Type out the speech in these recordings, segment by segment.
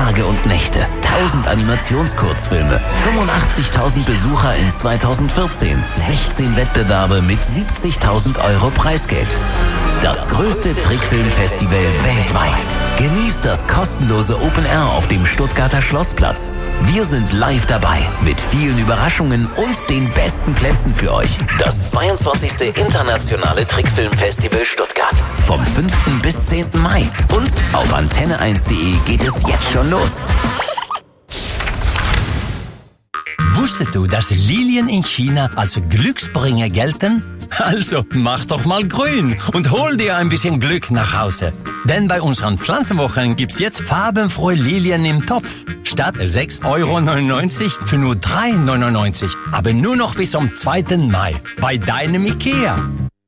Tage und Nächte, 1000 Animationskurzfilme, 85.000 Besucher in 2014, 16 Wettbewerbe mit 70.000 Euro Preisgeld. Das größte Trickfilmfestival weltweit. Genießt das kostenlose Open Air auf dem Stuttgarter Schlossplatz. Wir sind live dabei mit vielen Überraschungen und den besten Plätzen für euch. Das 22. Internationale Trickfilmfestival Stuttgart. Vom 5. bis 10. Mai. Und auf antenne1.de geht es jetzt schon los. Wusstest du, dass Lilien in China als Glücksbringer gelten? Also mach doch mal grün und hol dir ein bisschen Glück nach Hause. Denn bei unseren Pflanzenwochen gibt's jetzt farbenfrohe Lilien im Topf. Statt 6,99 € für nur 3,99 €. Aber nur noch bis zum 2. Mai bei deinem Ikea.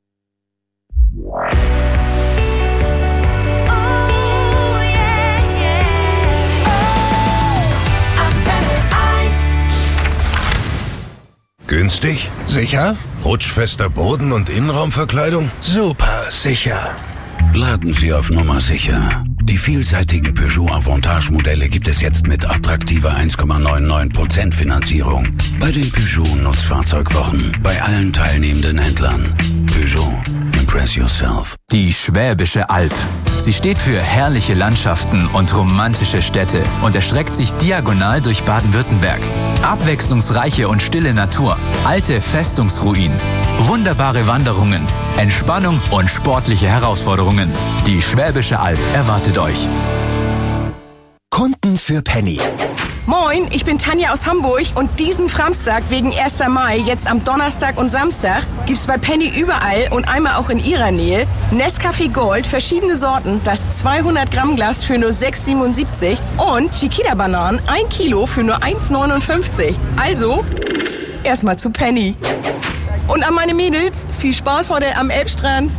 Günstig? Sicher? Rutschfester Boden und Innenraumverkleidung? Super, sicher. Laden Sie auf Nummer sicher. Die vielseitigen Peugeot Avantage-Modelle gibt es jetzt mit attraktiver 1,99% Finanzierung. Bei den Peugeot Nutzfahrzeugwochen. Bei allen teilnehmenden Händlern. Peugeot. Impress yourself. Die Schwäbische Alb. Sie steht für herrliche Landschaften und romantische Städte und erstreckt sich diagonal durch Baden-Württemberg. Abwechslungsreiche und stille Natur, alte Festungsruinen, wunderbare Wanderungen, Entspannung und sportliche Herausforderungen. Die Schwäbische Alb erwartet euch. Kunden für Penny. Moin, ich bin Tanja aus Hamburg und diesen Samstag wegen 1. Mai, jetzt am Donnerstag und Samstag, gibt's bei Penny überall und einmal auch in ihrer Nähe Nescafé Gold, verschiedene Sorten, das 200 Gramm Glas für nur 6,77 und Chiquita-Bananen 1 Kilo für nur 1,59. Also, erstmal zu Penny. Und an meine Mädels, viel Spaß heute am Elbstrand.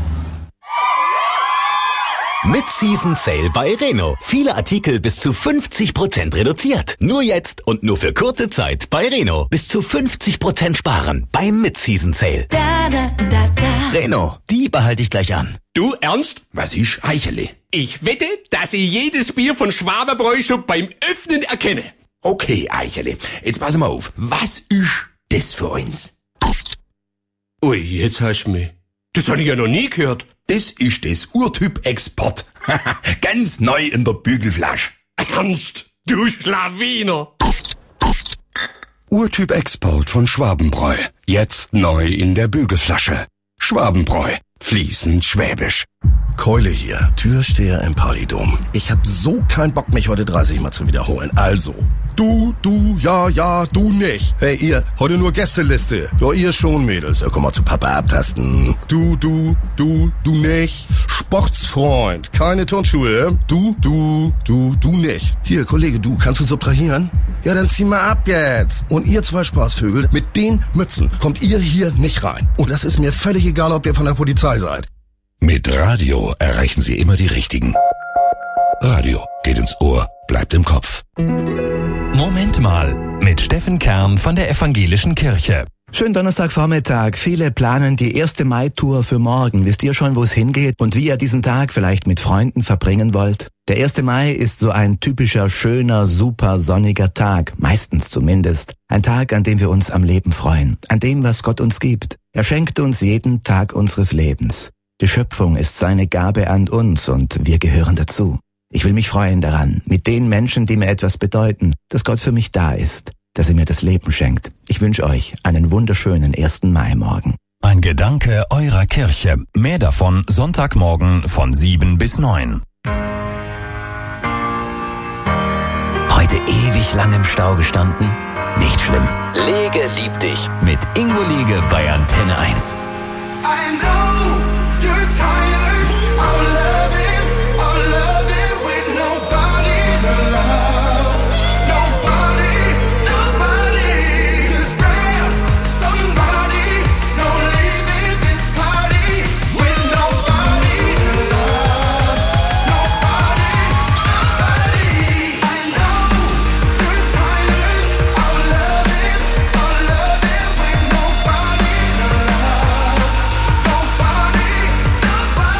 Mid-Season Sale bei Reno. Viele Artikel bis zu 50% reduziert. Nur jetzt und nur für kurze Zeit bei Reno. Bis zu 50% sparen beim Mid-Season Sale. Reno, die behalte ich gleich an. Du, Ernst? Was ist Eichele? Ich wette, dass ich jedes Bier von Schwaberbräu schon beim Öffnen erkenne. Okay, Eichele. Jetzt pass mal auf. Was ist das für eins? Ui, jetzt hast du mich. Das habe ich ja noch nie gehört. Das ist das Urtyp Export. Ganz neu in der Bügelflasche. Ernst? Du Schlawiner. Urtyp Export von Schwabenbräu. Jetzt neu in der Bügelflasche. Schwabenbräu. Fließend schwäbisch. Keule hier, Türsteher im Partydom. Ich hab so keinen Bock, mich heute 30 Mal zu wiederholen. Also, du, ja, du nicht. Hey, ihr, heute nur Gästeliste. Ja, ihr schon, Mädels. Ja, komm mal zu Papa abtasten. Du nicht. Sportsfreund, keine Turnschuhe. Du nicht. Hier, Kollege, du, kannst du subtrahieren? Ja, dann zieh mal ab jetzt. Und ihr zwei Spaßvögel, mit den Mützen kommt ihr hier nicht rein. Und das ist mir völlig egal, ob ihr von der Polizei seid. Mit Radio erreichen Sie immer die Richtigen. Radio geht ins Ohr, bleibt im Kopf. Moment mal, mit Steffen Kern von der Evangelischen Kirche. Schönen Donnerstagvormittag. Viele planen die 1. Mai-Tour für morgen. Wisst ihr schon, wo es hingeht und wie ihr diesen Tag vielleicht mit Freunden verbringen wollt? Der 1. Mai ist so ein typischer, schöner, super sonniger Tag. Meistens zumindest. Ein Tag, an dem wir uns am Leben freuen. An dem, was Gott uns gibt. Er schenkt uns jeden Tag unseres Lebens. Die Schöpfung ist seine Gabe an uns und wir gehören dazu. Ich will mich freuen daran, mit den Menschen, die mir etwas bedeuten, dass Gott für mich da ist, dass er mir das Leben schenkt. Ich wünsche euch einen wunderschönen 1. Mai morgen. Ein Gedanke eurer Kirche. Mehr davon Sonntagmorgen von 7 bis 9. Heute ewig lang im Stau gestanden? Nicht schlimm. Lege liebt dich mit Ingo Lege bei Antenne 1. I know you're tired of loving with nobody to love. Nobody. Just grab somebody. Don't leave this party with nobody to love. Nobody. I know you're tired of loving with nobody to love. Nobody.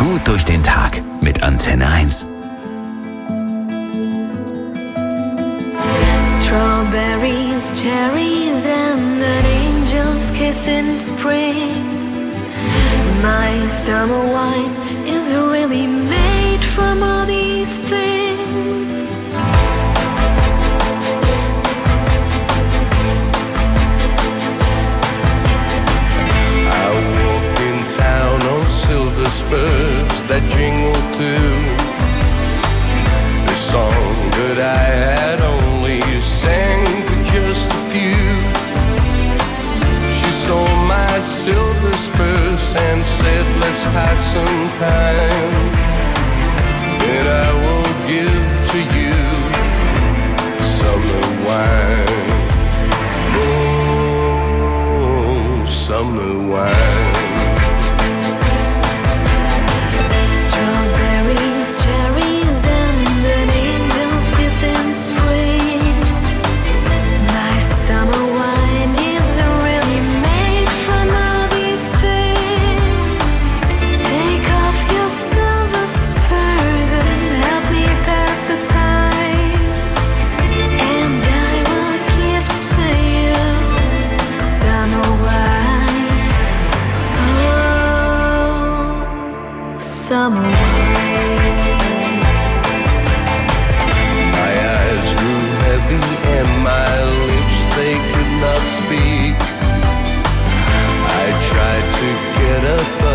Gut durch den Tag mit Antenne 1. Strawberries, cherries and an angel's kiss in spring. My summer wine is really made from all these things. I walk in town on silver spurs that jingle too. The song that I had only sang to just a few. She saw my silver spurs and said, let's pass some time. And I will give to you summer wine. Oh, summer wine. Strawberries, cherries and an angel's kiss in spring. My summer wine is really made from all these things. Take off your silver spurs and help me pass the time. And I will give to you summer wine. Oh, summer wine. My eyes grew heavy and my lips, they could not speak. I tried to get up